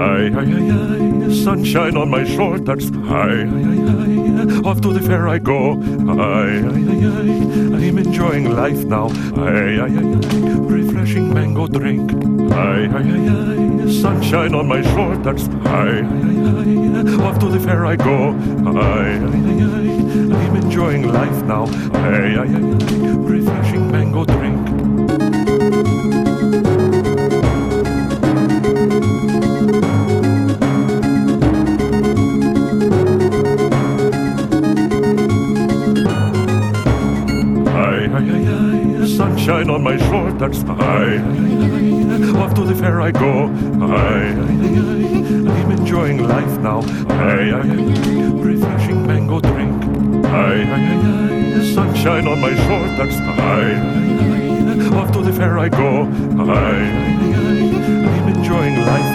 Aye, aye, aye, aye, sunshine on my shoulders. Aye, aye, aye, aye, off to the fair I go. Aye, aye, aye, aye, I'm enjoying life now. Aye, aye, aye, aye, refreshing mango drink. Aye, aye, aye, aye, sunshine on my shoulders. Aye, aye, aye, aye, off to the fair I go. Aye, aye, aye, aye, I'm enjoying life now. Aye, aye, aye, aye, refreshing mango drink. Sunshine on my shoulders. Aye, aye, aye, off to the fair I go. Aye, aye, aye, I'm enjoying life now. Aye, aye, aye, refreshing mango drink. Aye, aye, aye, sunshine on my shoulders. Aye, aye, aye, off to the fair I go. Aye, aye, aye, I'm enjoying life